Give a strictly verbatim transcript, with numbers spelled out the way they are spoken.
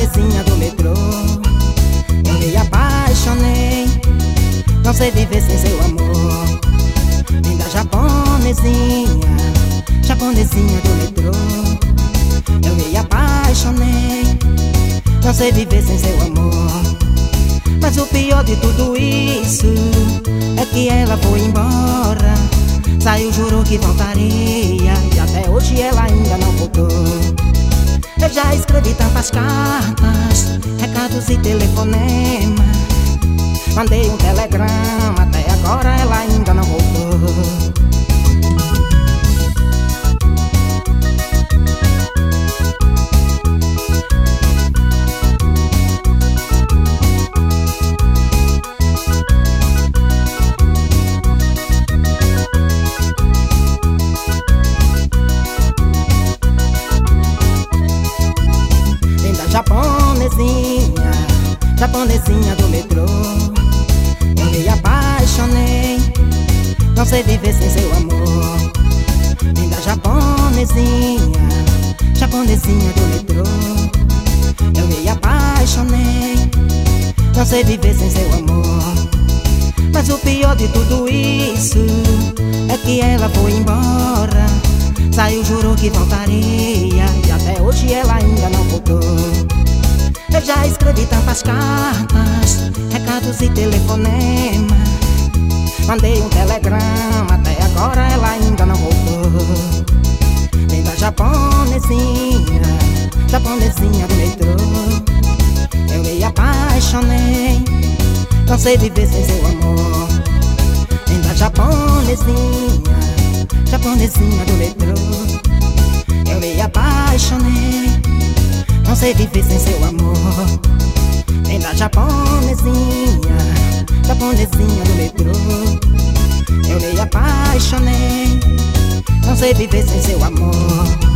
japonesinha do metrô. Eu me apaixonei, não sei viver sem seu amor. Linda japonesinha, japonesinha do metrô. Eu me apaixonei, não sei viver sem seu amor. Mas o pior de tudo isso é que ela foi embora. Saiu, jurou que voltaria, e até hoje ela ainda não voltou. Eu já escrevi tantas cartas, recados e telefonema. Mandei um telegrama, até agora ela ainda não voltou. Japonesinha, japonesinha do metrô. Eu me apaixonei, não sei viver sem seu amor. Linda japonesinha, japonesinha do metrô. Eu me apaixonei, não sei viver sem seu amor. Mas o pior de tudo isso é que ela foi embora. Saiu, jurou que voltaria, e até hoje ela ainda não voltou. Eu já escrevi tantas cartas, recados e telefonema. Mandei um telegrama, até agora ela ainda não voltou. Linda japonesinha, japonesinha do metrô. Eu me apaixonei, não sei viver sem seu amor. Linda japonesinha, japonesinha do metrô. Eu me apaixonei, não sei viver sem seu amor. Linda japonesinha, japonesinha do metrô. Eu me apaixonei, não sei viver sem seu amor.